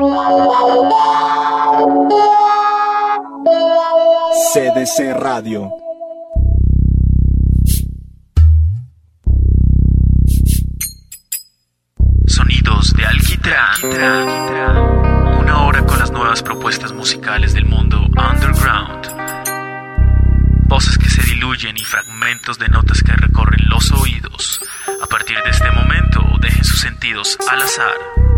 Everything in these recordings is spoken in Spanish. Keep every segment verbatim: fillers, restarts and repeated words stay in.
C D C Radio. Sonidos de Alquitrán. Una hora con las nuevas propuestas musicales del mundo underground. Voces que se diluyen y fragmentos de notas que recorren los oídos. A partir de este momento, dejen sus sentidos al azar.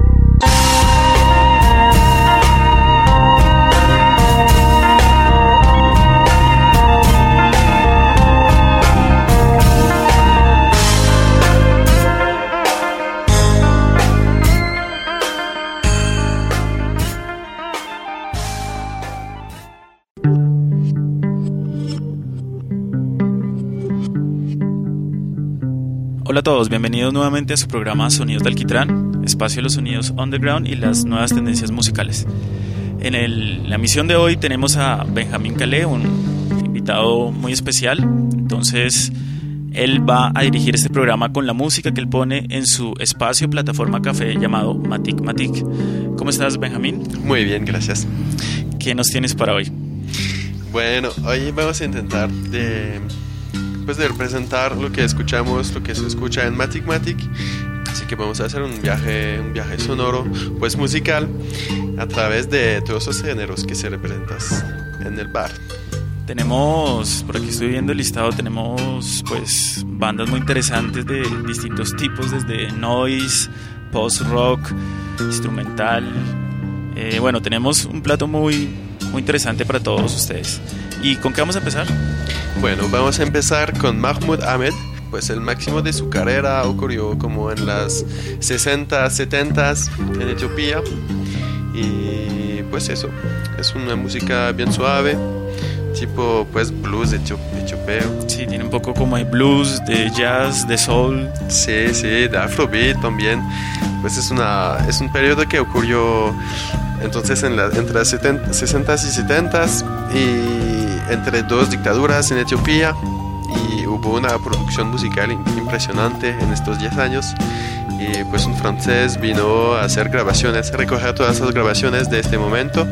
Hola a todos, bienvenidos nuevamente a su programa Sonidos de Alquitrán, espacio de los sonidos underground y las nuevas tendencias musicales. En el, la emisión de hoy tenemos a Benjamín Calé, un invitado muy especial. Entonces él va a dirigir este programa con la música que él pone en su espacio plataforma café llamado Matic Matic. ¿Cómo estás, Benjamín? Muy bien, gracias. ¿Qué nos tienes para hoy? Bueno, hoy vamos a intentar de... pues de representar lo que escuchamos, lo que se escucha en Matic Matic. Así que vamos a hacer un viaje, un viaje sonoro, pues musical, a través de todos esos géneros que se representan en el bar. Tenemos, por aquí estoy viendo el listado, tenemos pues bandas muy interesantes de distintos tipos, desde noise, post-rock, instrumental. Eh, bueno, tenemos un plato muy, muy interesante para todos ustedes. ¿Y con qué vamos a empezar? Bueno, vamos a empezar con Mahmoud Ahmed. Pues el máximo de su carrera ocurrió como en las sesenta, setenta en Etiopía. Y pues eso, es una música bien suave, tipo pues blues etiopeo. Sí, tiene un poco como de blues, de jazz, de soul. Sí, sí, de afrobeat también. Pues es, una, es un periodo que ocurrió entonces en la, entre las sesentas y setentas y entre dos dictaduras en Etiopía, y hubo una producción musical impresionante en estos diez años. Y pues un francés vino a hacer grabaciones, a recoger todas esas grabaciones de este momento,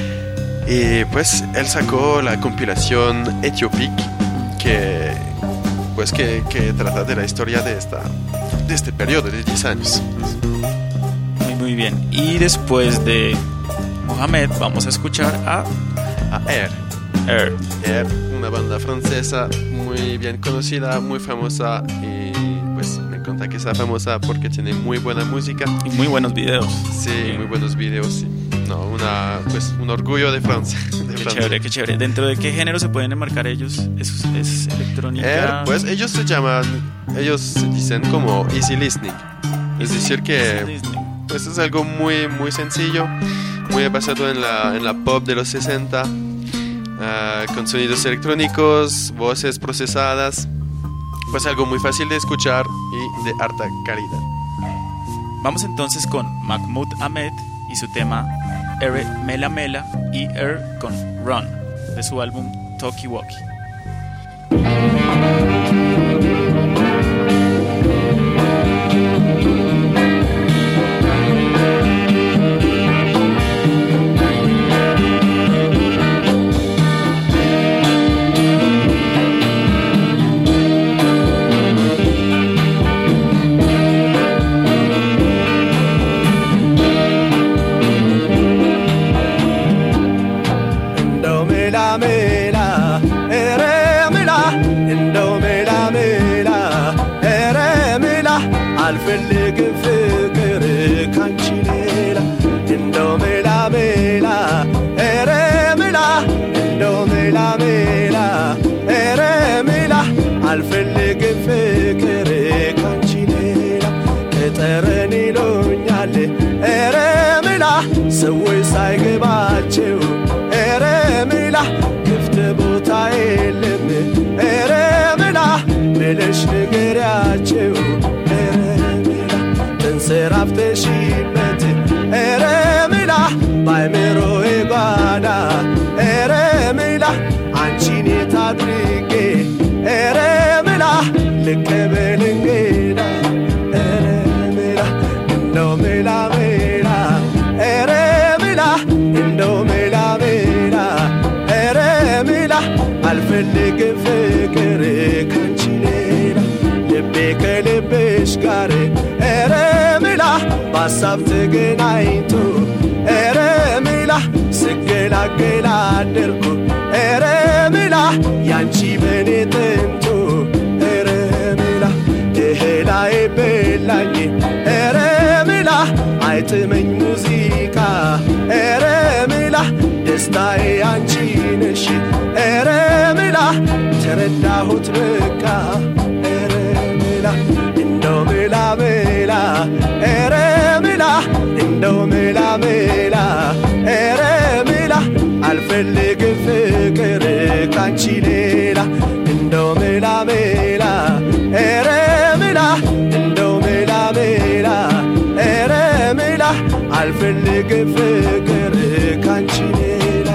y pues él sacó la compilación Ethiopic, que pues que, que trata de la historia de, esta, de este periodo de diez años. Muy, muy bien. Y después de Mohamed vamos a escuchar a... a Air. Air. Air, una banda francesa muy bien conocida, muy famosa, y pues me encanta que sea famosa porque tiene muy buena música y muy buenos videos. Sí, sí. Muy buenos videos, sí. No, una, pues un orgullo de Francia. De qué Francia. chévere, qué chévere. ¿Dentro de qué género se pueden enmarcar ellos? ¿Es, es electrónica? Air, pues ellos se llaman, ellos se dicen como easy listening. Es decir que pues es algo muy, muy sencillo, muy basado en la, en la pop de los sesenta. Uh, con sonidos electrónicos, voces procesadas, pues algo muy fácil de escuchar y de alta calidad. Vamos entonces con Mahmoud Ahmed y su tema Ere Mela Mela, y Air con Run, de su álbum Talkie Walkie. አልፈልግም ፍቅር ካንቺ ሌላ እንደው ሜላ ሜላ ኧረ ሜላ እንደው ሜላ ሜላ ኧረ ሜላ አልፈልግም ፍቅር ካንቺ ሌላ ከጠረን ይሉኛል ኧረ ሜላ ሰዎች ሳይገባቸው ኧረ ሜላ ክፍት ቦታ የለም ኧረ ሜላ ብለሽ ንገሪያቸው ተንሰራፍተሽበት ኧረ ሜላ ባይምሮዬ ጓዳ ኧረ ሜላ አንቺን የት አድርጌ ኧረ ሜላ ልቀበል እንግዳ ኧረ ሜላ እንደው ሜላ ሜላ ኧረ ተገናኝቶ ኧረ ምላ ስገላገላ አደርኩ ኧረ ምላ ያንቺ በኔ ጥንቱ ኧረ ምላ እህላይ በላኝ ኧረ ምላ አይጥመኝ ሙዚቃ ኧረ ምላ ደስታዬ አንቺ ነሽ ኧረ ምላ ተረዳሁት በቃ ኧረ ምላ እንደው ምላ ምላ ኧረ ምላ እንደው ምላ ምላ ኧረ ምላ አልፈልግም ፍቅር ካንቺ ሌላ እንደው ምላ ምላ ኧረ ምላ እንደው ምላ ምላ ኧረ ምላ አልፈልግም ፍቅር ካንቺ ሌላ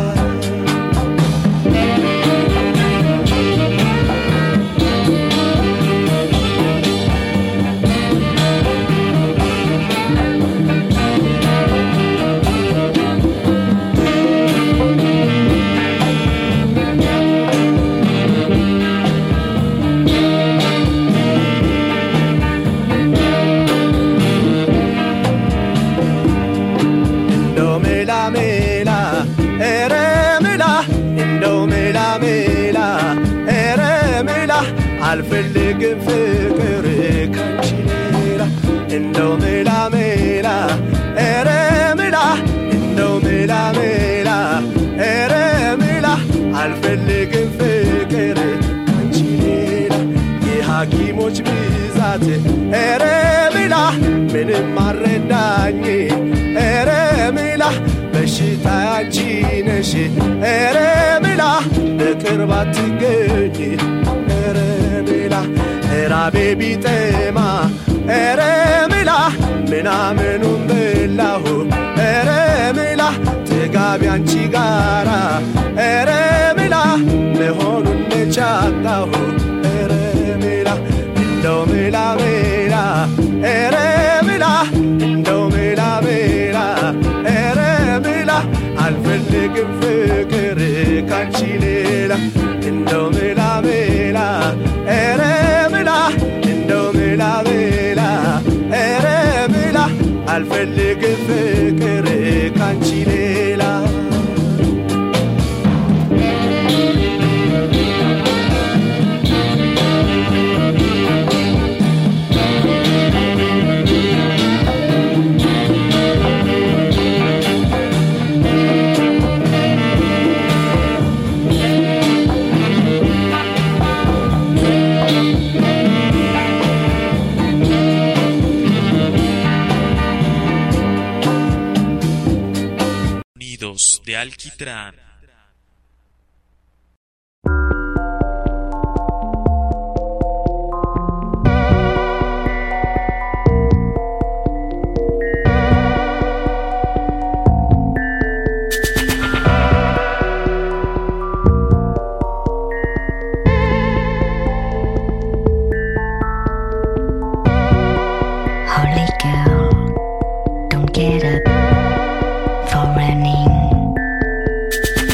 አልፈልግም ፍቅር ካንቺ ሌላ እንደው ምላ ምላ ኧረ ምላ እንደው ምላ ምላ ኧረ ምላ አልፈልግም ፍቅር ካንቺ ሌላ የሐኪሞች ብዛት ኧረ ምላ ምንም አረዳኝ ኧረ ምላ በሽታ አንቺ ነሽ ኧረ ምላ በቅርብ አትገኝ ኧረ ምላ ራቤ ቢጠማ ኧረ ምላ ምናምኑን በላሁ ኧረ ምላ ጥጋቢ አንቺ ጋራ ኧረ ምላ መሆኑን ነቻጣሁ ኧረ ምላ እንደው ምላ ምላ ኧረ ምላ እንደው ምላ ምላ ኧረ ምላ አልፈልግም ፍቅር ካንቺ ሌላ እንደው ምላ ምላ ኧረ ምላ እንደው ምላ ምላ ኧረ ምላ አልፈልግም ፍቅር ካንቺ ሌላ de Alquitrán. Holy girl, don't get up for running.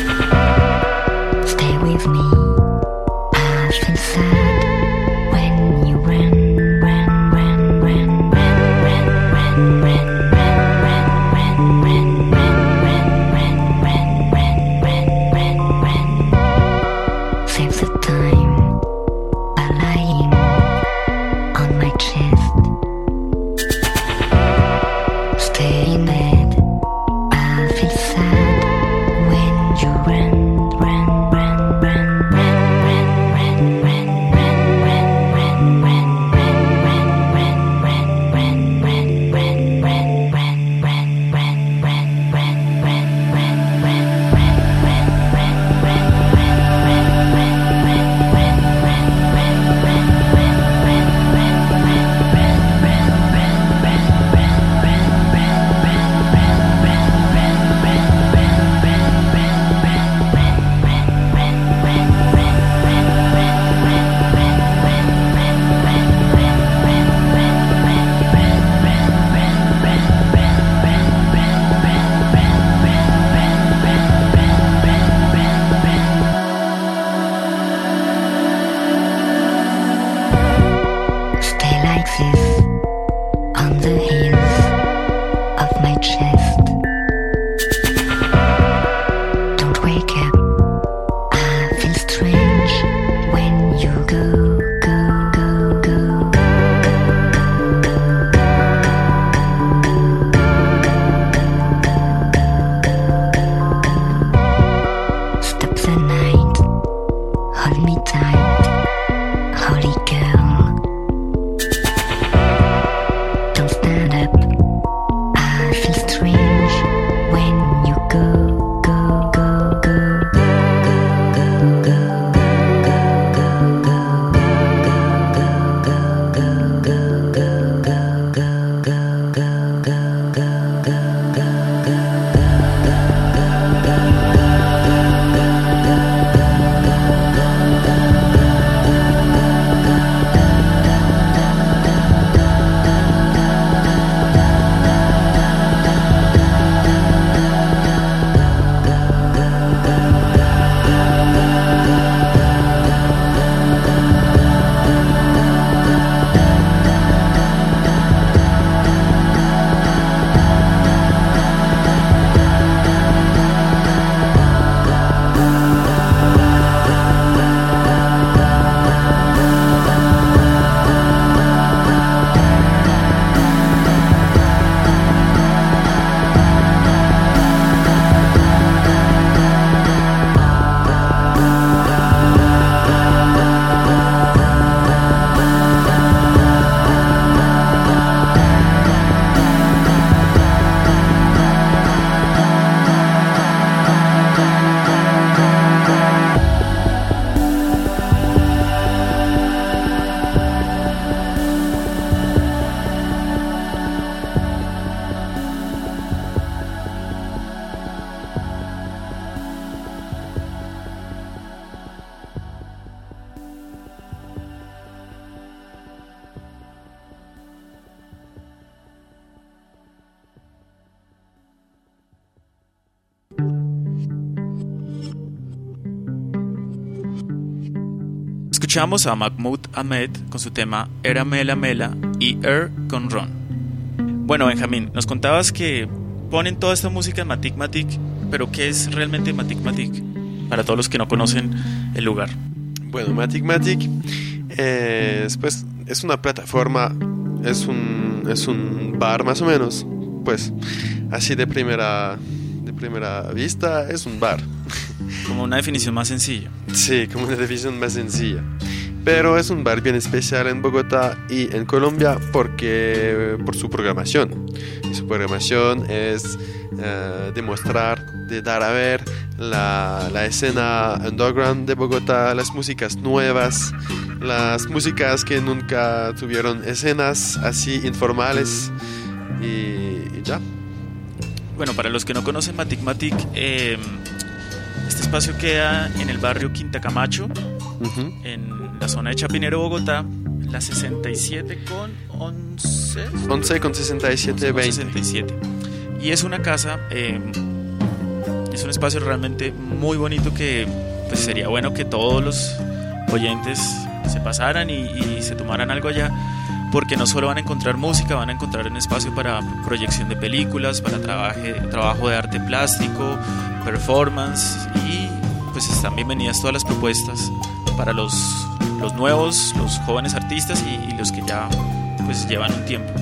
escuchamos a Mahmoud Ahmed con su tema Era Mela Mela y Er con Ron. Bueno, Benjamín, nos contabas que ponen toda esta música en Matic Matic, pero ¿qué es realmente Matic Matic? Para todos los que no conocen el lugar. Bueno, Matic Matic es, pues, es una plataforma, es un, es un bar más o menos, pues así de primera, de primera vista es un bar. Como una definición más sencilla. Sí, como una definición más sencilla. Pero es un bar bien especial en Bogotá y en Colombia porque por su programación. Su programación es uh, demostrar, de dar a ver la, la escena underground de Bogotá, las músicas nuevas, las músicas que nunca tuvieron escenas así informales y, y ya. Bueno, para los que no conocen Matic Matic, eh, este espacio queda en el barrio Quinta Camacho, uh-huh. en la zona de Chapinero, Bogotá, la sesenta y siete con once. once con sesenta y siete, veinte. sesenta y siete. Y es una casa, eh, es un espacio realmente muy bonito que pues sería bueno que todos los oyentes se pasaran y, y se tomaran algo allá, porque no solo van a encontrar música, van a encontrar un espacio para proyección de películas, para trabaje, trabajo de arte plástico, performance, y pues están bienvenidas todas las propuestas para los, los nuevos, los jóvenes artistas y, y los que ya pues llevan un tiempo.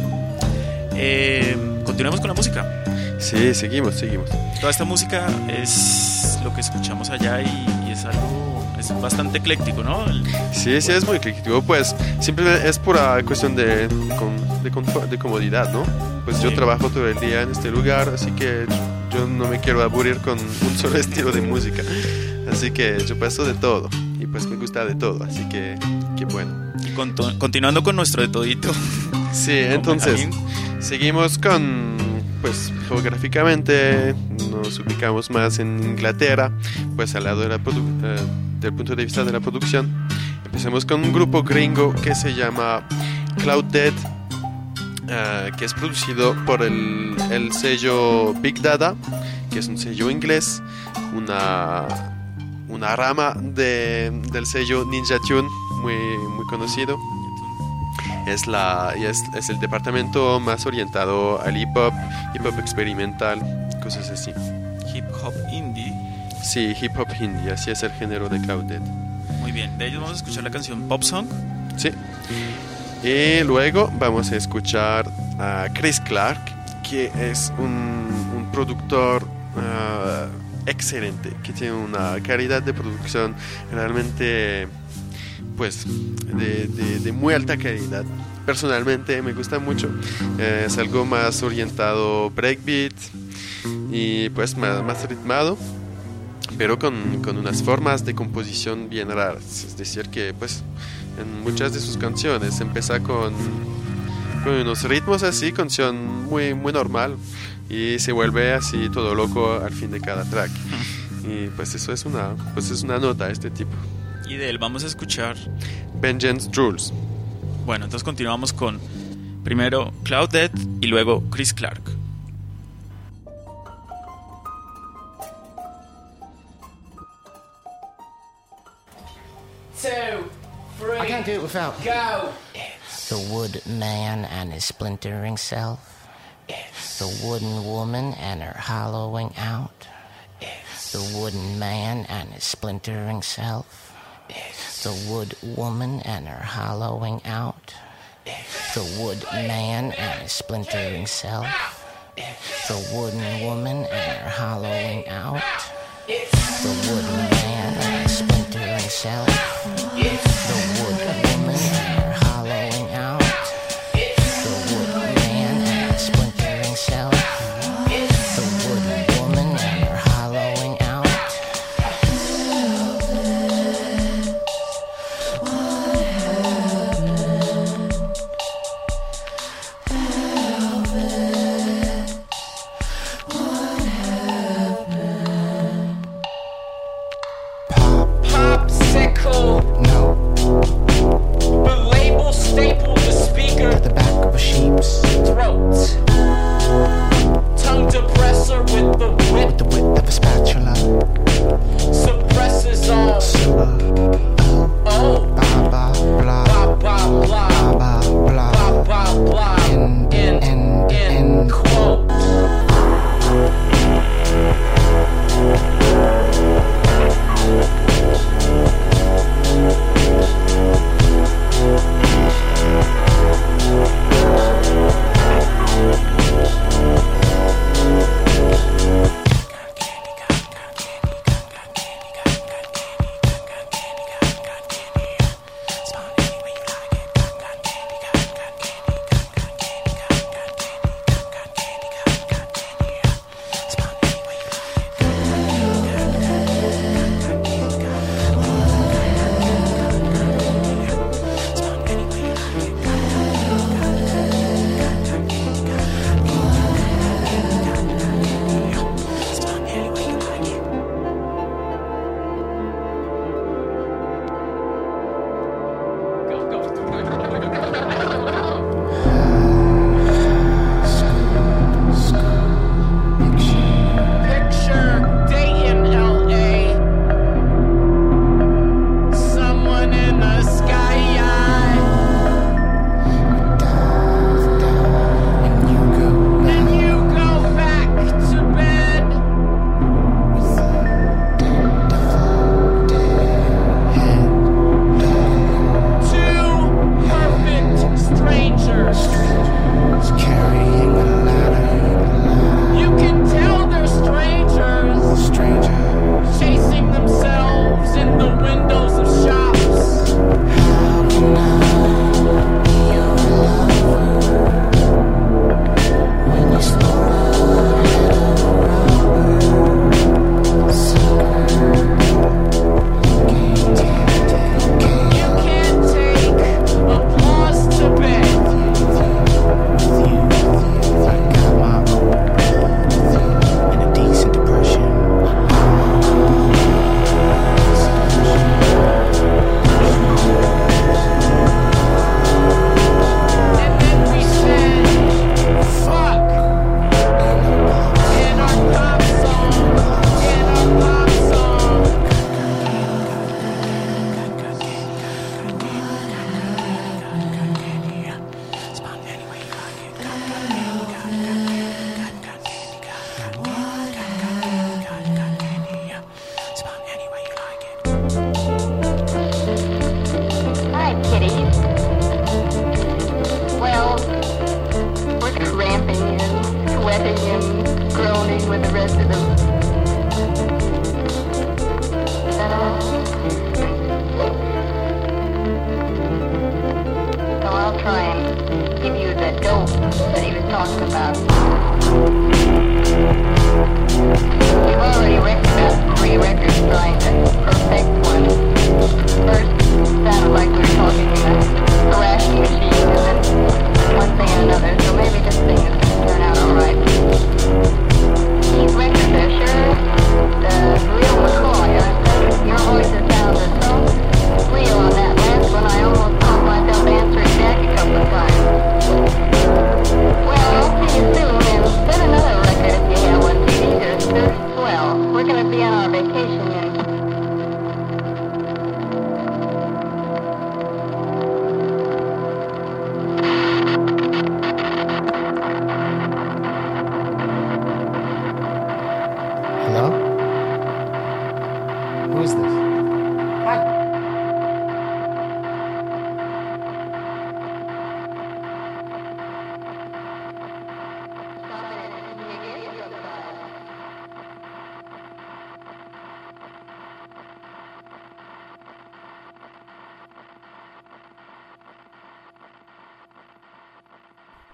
Eh, continuemos con la música. Sí, seguimos, seguimos. Toda esta música es lo que escuchamos allá y, y es algo, es bastante ecléctico, ¿no? El... Sí, sí, es muy ecléctico. Pues simplemente es pura cuestión de, de, de, de comodidad, ¿no? Pues sí. Yo trabajo todo el día en este lugar, así que yo no me quiero aburrir con un solo estilo de música. Así que yo paso de todo y pues me gusta de todo, así que, que bueno. Y con to- continuando con nuestro de todito. Sí, entonces seguimos con, pues geográficamente nos ubicamos más en Inglaterra, pues al lado de la produ- eh, del punto de vista de la producción. Empecemos con un grupo gringo que se llama Cloud Dead, uh, que es producido por el, el sello Big Dada, que es un sello inglés, una, una rama de, del sello Ninja Tune muy, muy conocido. Es, la, es, es el departamento más orientado al hip hop, hip hop experimental, cosas así. Hip hop indie. Sí, hip hop indie, así es el género de Cloud Dead. Muy bien, de ellos vamos a escuchar la canción Pop Song. Sí. Y luego vamos a escuchar a Chris Clark, que es un, un productor uh, excelente, que tiene una calidad de producción realmente, pues, de, de, de muy alta calidad. Personalmente me gusta mucho. Eh, es algo más orientado breakbeat y pues más, más ritmado, pero con, con unas formas de composición bien raras. Es decir que pues en muchas de sus canciones empieza con, con unos ritmos así, canción muy, muy normal, y se vuelve así todo loco al fin de cada track. Y pues eso es una, pues es una nota este tipo. Y de él vamos a escuchar Vengeance Rules. Bueno, entonces continuamos con primero Cloud Dead y luego Chris Clark. Two, three, I can't do it without. go. It's the wood man and his splintering self. It's the wooden woman and her hollowing out. It's the wooden man and his splintering self. It's the wood woman and her hollowing out. It's the wood man and his splintering self. It's the wooden woman and her hollowing out. It's the wooden man and his splintering self. It's the wood woman and her hollowing out. It's the wood man and his splintering self. It's the wooden woman and her hollowing out. What happened? What happened?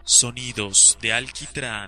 Sonidos de Alquitrán.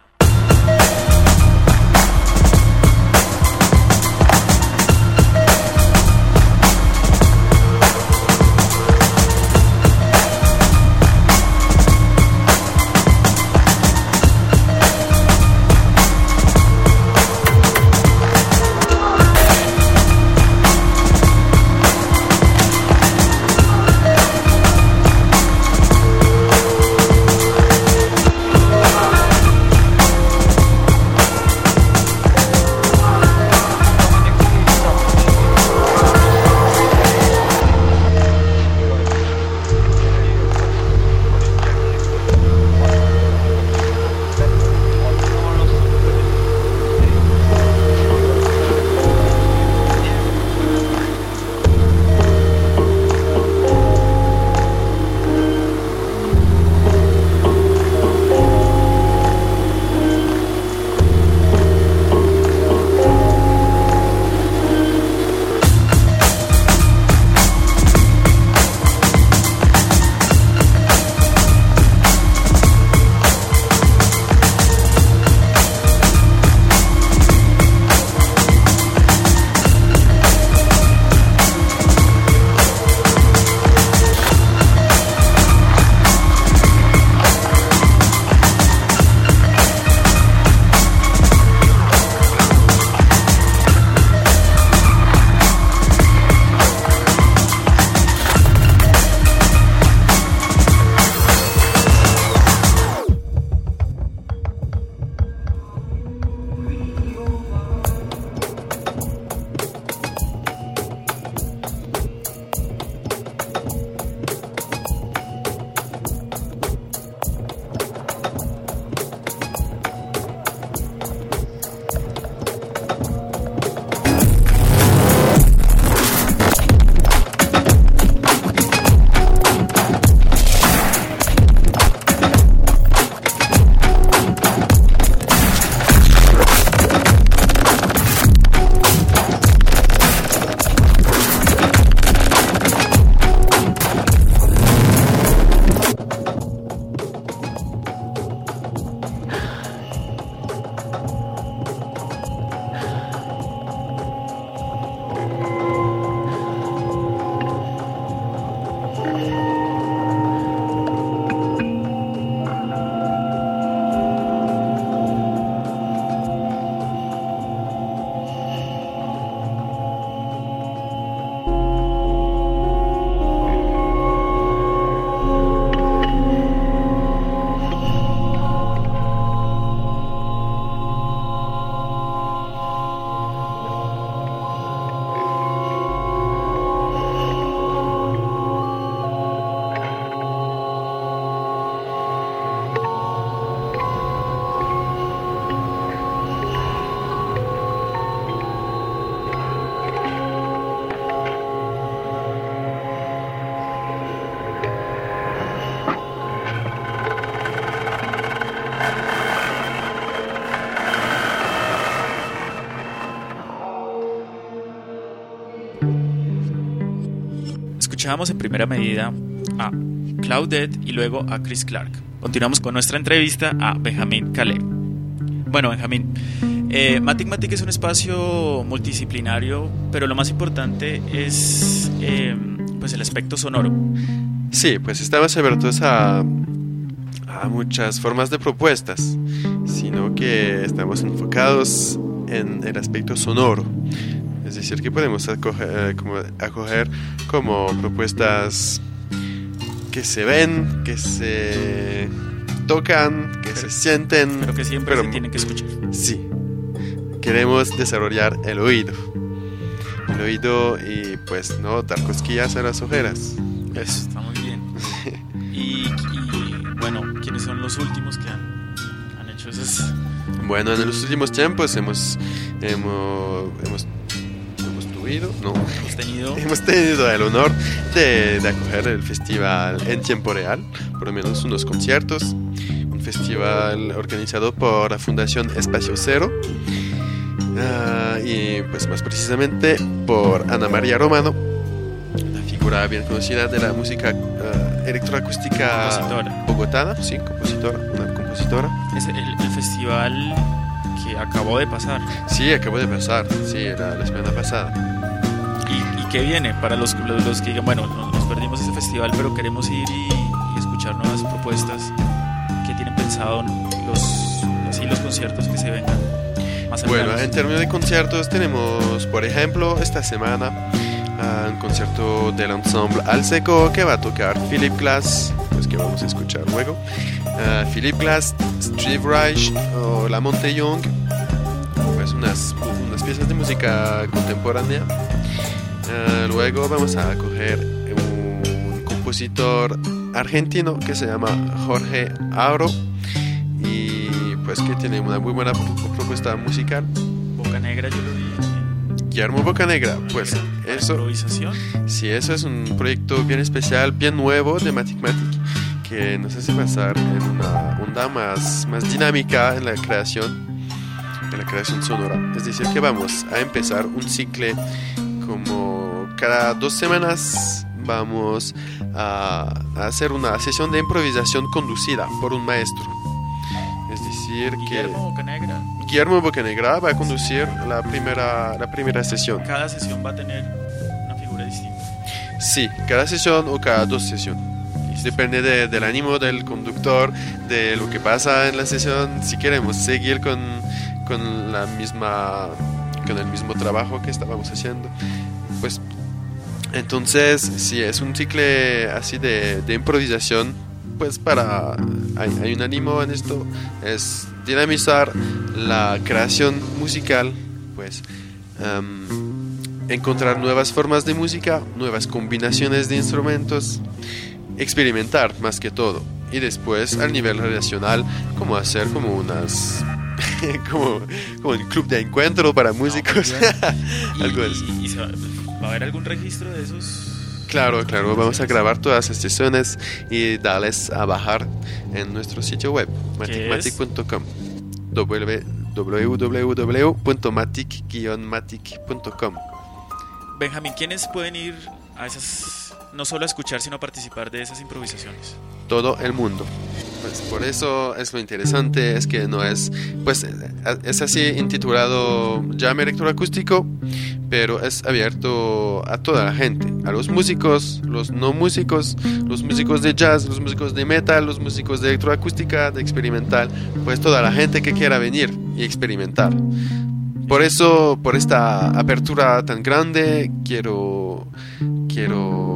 Escuchábamos en primera medida a Claudette y luego a Chris Clark. Continuamos con nuestra entrevista a Benjamin Calais. Bueno, Benjamin, eh, Matic Matic es un espacio multidisciplinario, pero lo más importante es eh, pues el aspecto sonoro. Sí, pues estamos abiertos a, a muchas formas de propuestas, sino que estamos enfocados en el aspecto sonoro. Es decir, que podemos acoger como, acoger como propuestas que se ven, que se tocan, que pero, se sienten. Pero que siempre pero, se tienen que escuchar. Sí. Queremos desarrollar el oído. El oído y pues no dar cosquillas a las ojeras. Eso está muy bien. y, y bueno, ¿quiénes son los últimos que han, han hecho esas? Bueno, en los últimos tiempos hemos hemos hemos No. Hemos tenido Hemos tenido el honor de, de acoger el festival en tiempo real, por lo menos unos conciertos, un festival organizado por la Fundación Espacio Cero uh, y pues más precisamente por Ana María Romano, la figura bien conocida de la música uh, electroacústica Compositora. bogotana, sí, compositora, una compositora. Es el, el festival que acabó de pasar. Sí, acabó de pasar, sí, era la semana pasada. ¿Y, y qué viene para los, los, los que digan, bueno, nos, nos perdimos ese festival, pero queremos ir y, y escuchar nuevas propuestas? ¿Qué tienen pensado los, así, los conciertos que se vengan más cercanos? Bueno, en términos de conciertos tenemos, por ejemplo, esta semana uh, un concierto del ensemble Al Seco que va a tocar Philip Glass, pues que vamos a escuchar luego. Uh, Philip Glass, Steve Reich o La Monte Young, pues unas, unas piezas de música contemporánea. Uh, luego vamos a coger un compositor argentino que se llama Jorge Auro y pues que tiene una muy buena propuesta musical. Boca Negra, yo lo vi. Guillermo Bocanegra, pues ¿Para eso, improvisación? sí, eso es un proyecto bien especial, bien nuevo de Matic Matic, que nos hace pasar en una onda más, más dinámica en la creación, en la creación sonora. Es decir, que vamos a empezar un ciclo como cada dos semanas. Vamos a, a hacer una sesión de improvisación conducida por un maestro. Es decir, Guillermo Bocanegra. que Guillermo Bocanegra va a conducir la primera, la primera sesión. Cada sesión va a tener una figura distinta. Sí, cada sesión o cada dos sesiones. Depende de, del ánimo del conductor, de lo que pasa en la sesión. Si queremos seguir con, con, la misma, con el mismo trabajo que estábamos haciendo, pues entonces sí, es un ciclo así de, de improvisación. Pues para hay, hay un ánimo en esto, es dinamizar la creación musical, pues um, encontrar nuevas formas de música, nuevas combinaciones de instrumentos, experimentar más que todo, y después al nivel relacional, como hacer como unas como, como un club de encuentro para músicos. No, algo y, así. y, y se va, va a haber algún registro de esos. Claro, claro, vamos a grabar todas las sesiones y darles a bajar en nuestro sitio web, matic matic punto com, w w w punto matic guion matic punto com. Benjamín, ¿quiénes pueden ir a esas, no solo a escuchar, sino a participar de esas improvisaciones? Todo el mundo. Pues por eso es lo interesante, es que no es, pues es así intitulado Jam Electroacústico, pero es abierto a toda la gente, a los músicos, los no músicos, los músicos de jazz, los músicos de metal, los músicos de electroacústica, de experimental, pues toda la gente que quiera venir y experimentar. Por eso, por esta apertura tan grande, quiero, quiero,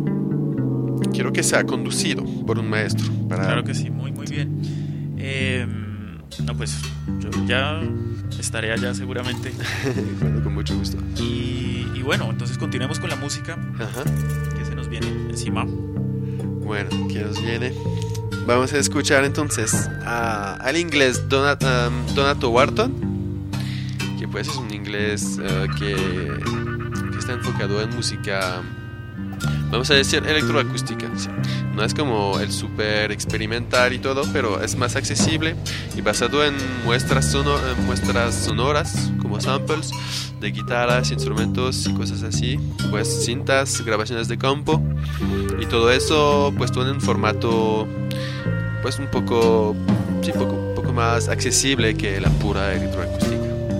quiero que sea conducido por un maestro. Para... Claro que sí, muy muy bien. Eh, no, pues yo ya estaré allá seguramente. Bueno, con mucho gusto. Y, y bueno, entonces continuemos con la música. Ajá. Que se nos viene encima. Bueno, ¿qué nos viene? Vamos a escuchar entonces a, al inglés Donat, um, Donato Wharton, que pues es un inglés uh, que, que está enfocado en música, vamos a decir, electroacústica. ¿Sí? No es como el super experimental y todo, pero es más accesible y basado en muestras, sono, en muestras sonoras, como samples de guitarras, instrumentos y cosas así, pues cintas, grabaciones de campo y todo eso puesto en un formato pues un poco, sí, poco, poco más accesible que la pura electroacústica.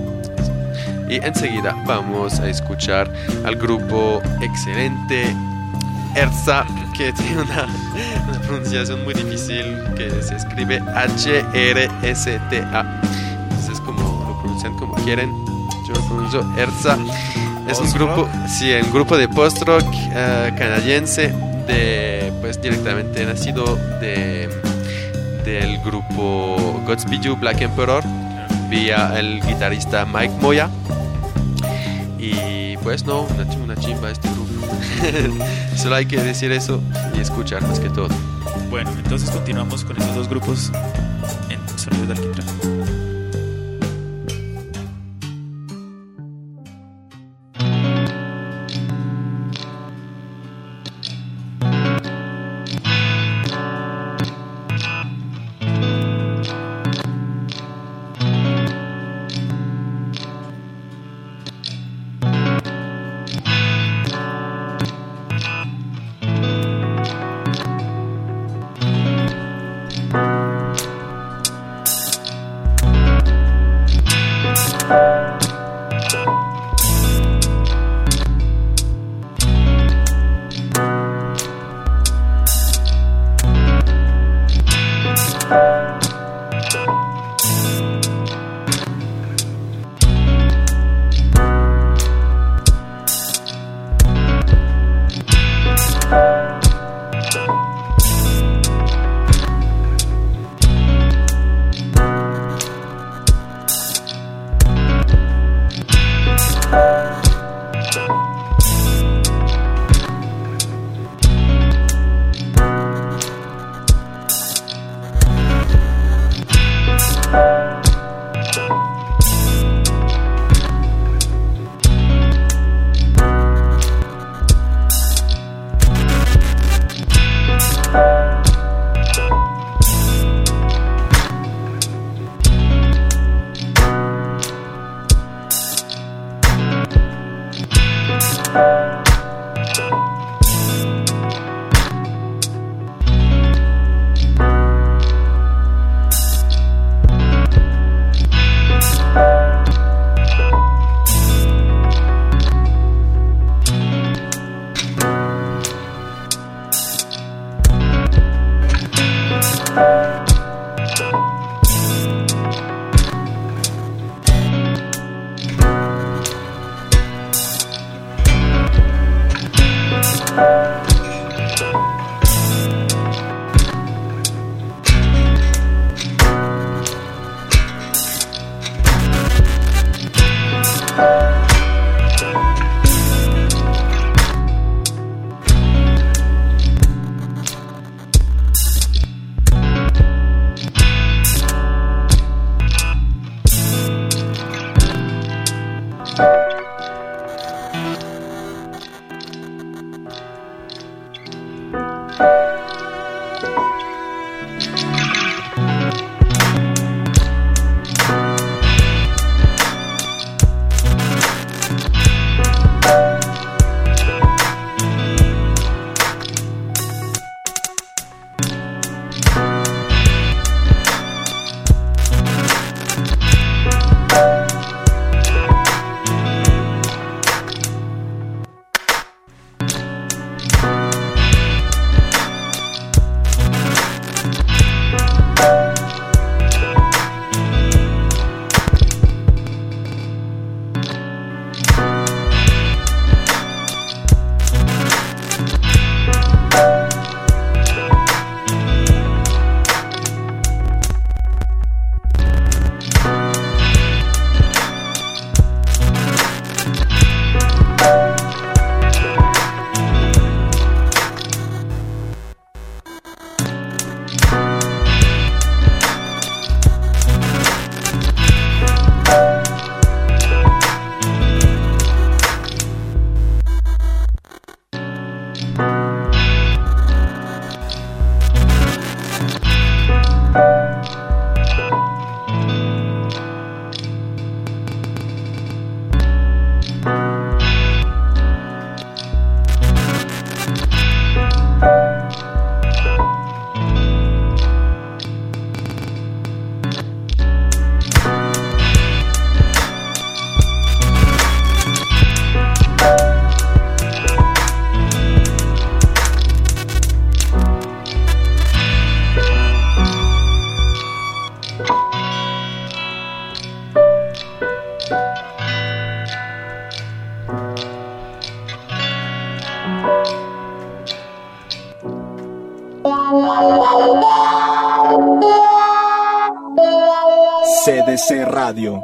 Y enseguida vamos a escuchar al grupo excelente Erza, que tiene una, una pronunciación muy difícil, que se escribe H R S T A. Entonces como lo pronuncian como quieren, yo lo pronuncio Erza. Es un grupo, sí, un grupo de post-rock uh, canadiense, de, pues directamente nacido de, del grupo Godspeed You Black Emperor, vía el guitarrista Mike Moya. Y pues no, una, una chimba este grupo. Solo hay que decir eso y escuchar más que todo. Bueno, entonces continuamos con estos dos grupos en Sonidos de Alquitrán. C D C Radio.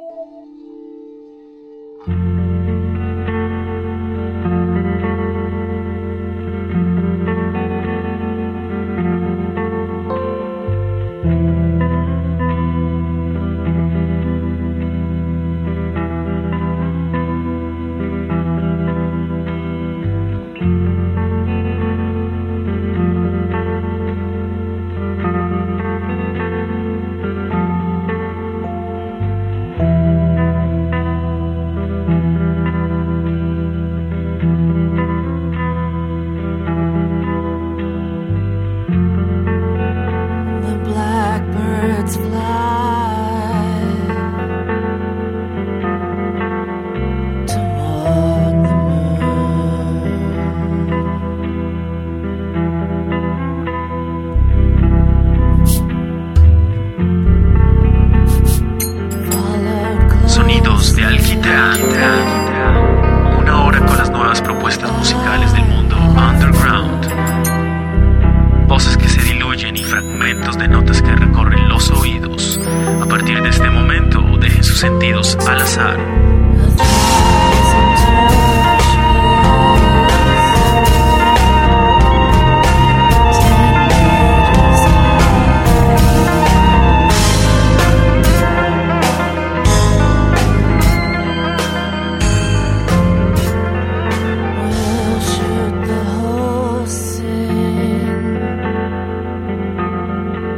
Sonidos de Alquitrán. Una hora con las nuevas propuestas musicales del mundo underground. Voces que se diluyen y fragmentos de notas que recorren los oídos. A partir de este momento, dejen sus sentidos al azar.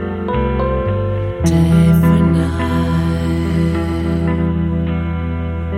Day for night.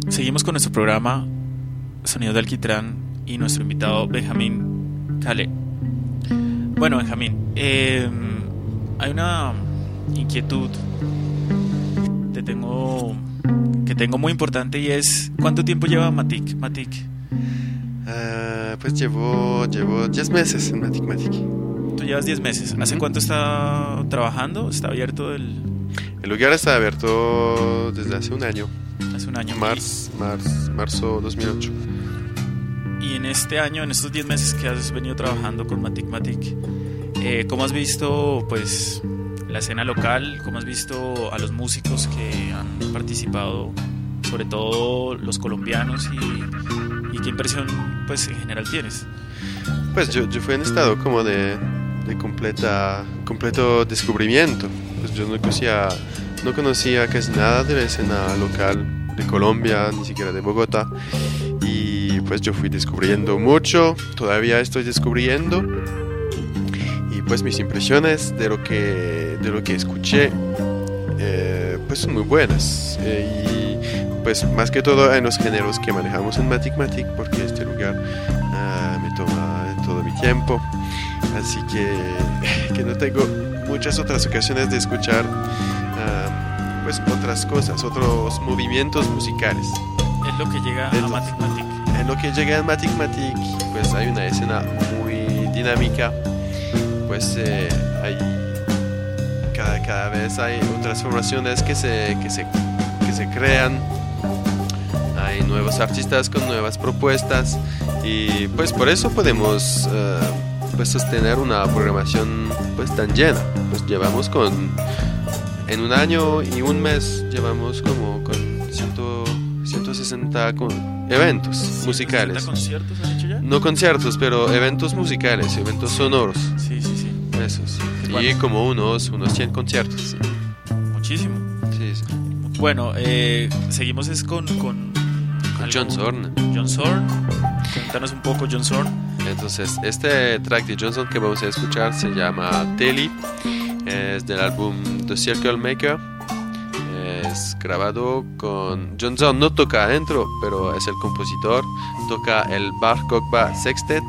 seguimos con nuestro programa Sonidos de Alquitrán y nuestro invitado Benjamín Calais. Bueno, Benjamín, eh, hay una inquietud que tengo, que tengo muy importante, y es ¿cuánto tiempo lleva Matic? Matic. Uh, pues llevo llevo diez meses en Matic Matic. Tú llevas diez meses. ¿Hace uh-huh. cuánto está trabajando? ¿Está abierto el...? El lugar está abierto desde hace un año. Hace un año. Mars, mars, marzo dos mil ocho. Y en este año, en estos diez meses que has venido trabajando con Matic Matic, eh, ¿cómo has visto pues la escena local? ¿Cómo has visto a los músicos que han participado, sobre todo los colombianos? Y, y ¿qué impresión pues en general tienes? Pues yo, yo fui en estado como de, de completa, completo descubrimiento. Pues yo no conocía, no conocía casi nada de la escena local de Colombia, ni siquiera de Bogotá. Y pues yo fui descubriendo mucho, todavía estoy descubriendo. Y pues mis impresiones de lo que, de lo que escuché eh, pues son muy buenas. Eh, y pues más que todo en los géneros que manejamos en Matic Matic, porque este lugar uh, me toma todo mi tiempo. Así que, que no tengo muchas otras ocasiones de escuchar uh, pues otras cosas, otros movimientos musicales. Es lo que llega Entonces, a Matic Matic. En lo que llega a Matic Matic, pues hay una escena muy dinámica. Pues eh, hay cada, cada vez hay otras formaciones que se, que se, que se crean. Hay nuevos artistas con nuevas propuestas. Y pues por eso podemos... Uh, pues sostener una programación pues tan llena. Pues llevamos con en un año y un mes llevamos como con ciento sesenta con eventos musicales. ¿Conciertos has hecho ya? No conciertos, pero eventos musicales, eventos sonoros. Sí, sí, sí. Esos. Y como unos unos cien conciertos. Sí. Muchísimo. Sí, sí. Bueno, eh, seguimos es con con, con John Zorn. John Zorn. Cuéntanos un poco, John Zorn. Entonces, este track de John Zorn que vamos a escuchar se llama Telly, es del álbum The Circle Maker, es grabado con... John Zorn no toca adentro, pero es el compositor, toca el Bar Kokba Sextet,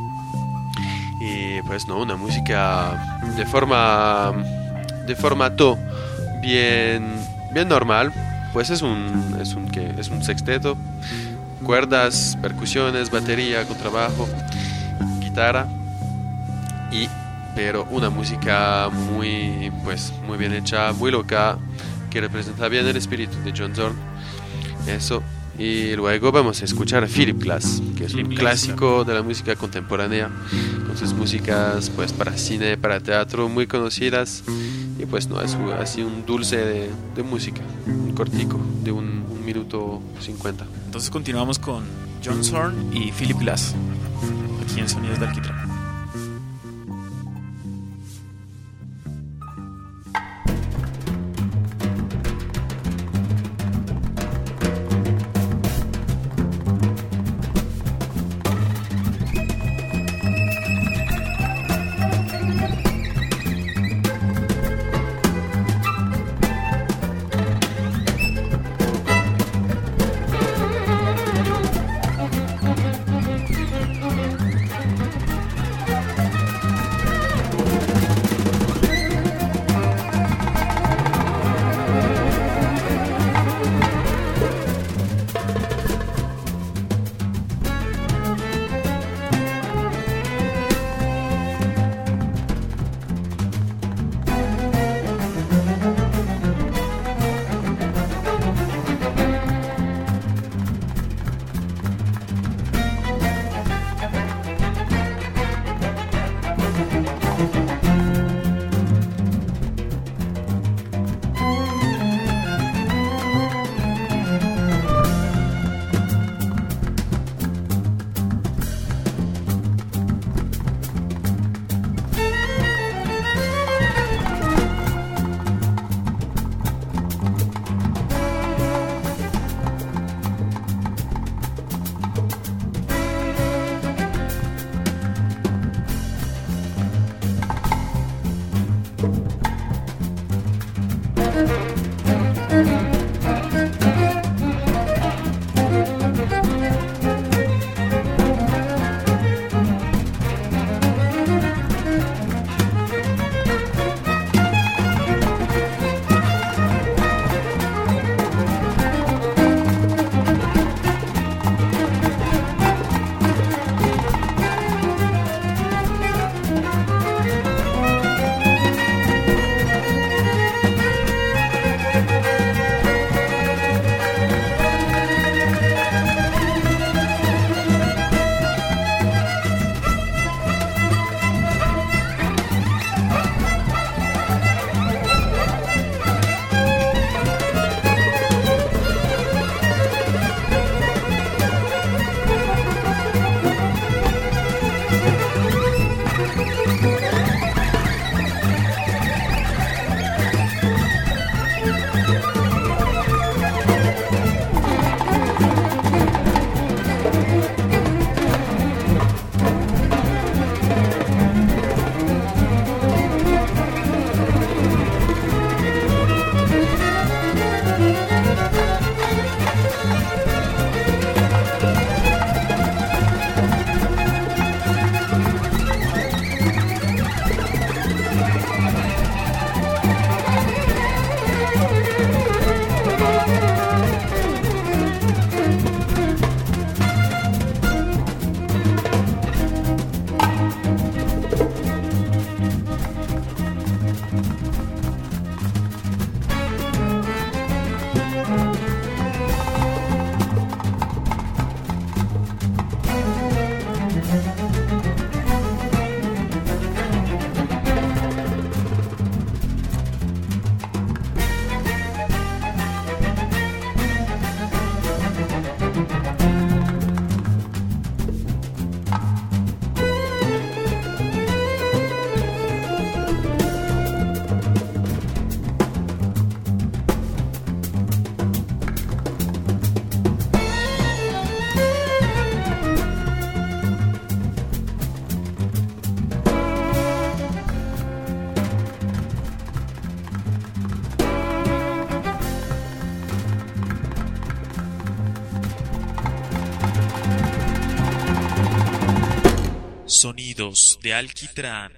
y pues no, una música de forma, de formato bien, bien normal, pues es un, es un, ¿qué? Es un sexteto, cuerdas, percusiones, batería, contrabajo, guitarra, y pero una música muy pues muy bien hecha, muy loca, que representa bien el espíritu de John Zorn. Eso. Y luego vamos a escuchar a Philip Glass, que es Philip un clásico Glass, de la música contemporánea, con sus músicas pues para cine, para teatro, muy conocidas. Y pues no, es así un dulce de, de música, un cortico de un, un minuto cincuenta. Entonces continuamos con John Zorn y Philip Glass, aquí en Sonidos de Alquitrán. Sonidos de Alquitrán.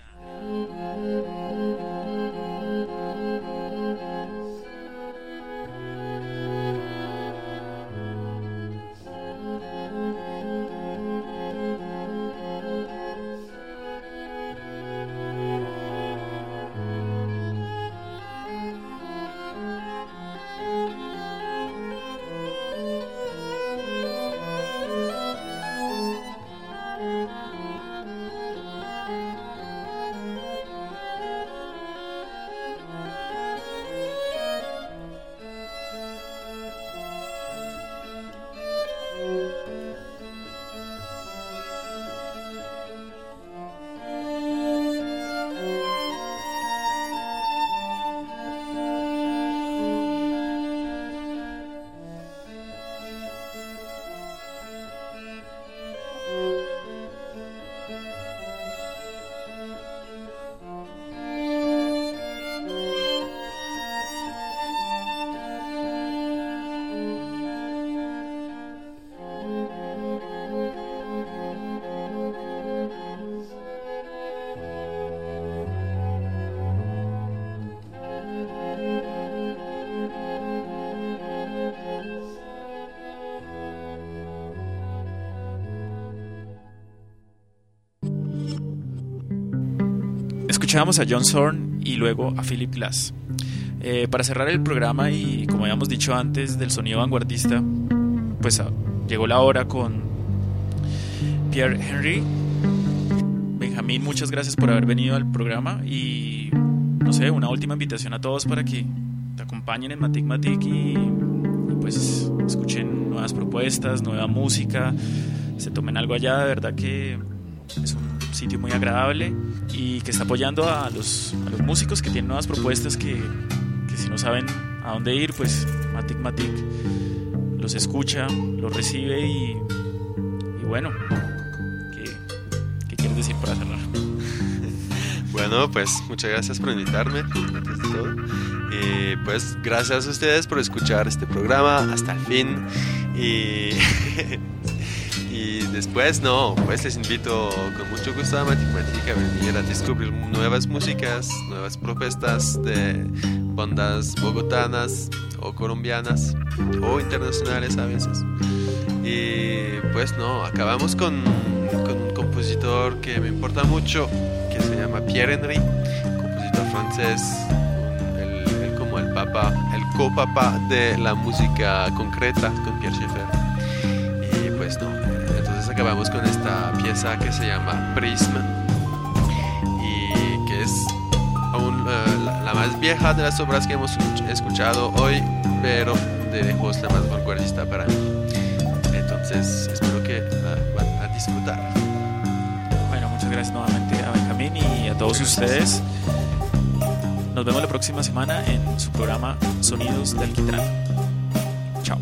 Escuchábamos a John Zorn y luego a Philip Glass. Eh, para cerrar el programa y como habíamos dicho antes del sonido vanguardista, pues ah, llegó la hora con Pierre Henry. Benjamín, muchas gracias por haber venido al programa y no sé, una última invitación a todos para que te acompañen en Matic Matic y, y pues escuchen nuevas propuestas, nueva música, se tomen algo allá, de verdad que es un sitio muy agradable y que está apoyando a los, a los músicos que tienen nuevas propuestas que, que si no saben a dónde ir, pues Matic Matic los escucha, los recibe y, y bueno, ¿qué, ¿qué quieres decir para cerrar? Bueno, pues muchas gracias por invitarme, antes de todo. Y pues gracias a ustedes por escuchar este programa hasta el fin. Y... Y después, no, pues les invito con mucho gusto a Matic Matic a venir a descubrir nuevas músicas, nuevas propuestas de bandas bogotanas o colombianas o internacionales a veces. Y pues no, acabamos con, con un compositor que me importa mucho, que se llama Pierre Henry, compositor francés, el, el, como el papa, el copapa de la música concreta con Pierre Schaeffer. Y pues no, acabamos con esta pieza que se llama Prism y que es aún uh, la, la más vieja de las obras que hemos escuchado hoy, pero de lejos la más vanguardista para mí. Entonces espero que uh, van a disfrutar. Bueno, muchas gracias nuevamente a Benjamín y a todos ustedes. Nos vemos la próxima semana en su programa Sonidos de Alquitrán. Chao.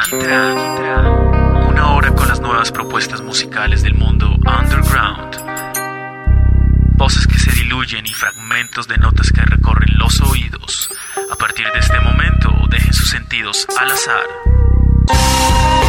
Alquitrán. Una hora con las nuevas propuestas musicales del mundo underground. Voces que se diluyen y fragmentos de notas que recorren los oídos. A partir de este momento, dejen sus sentidos al azar.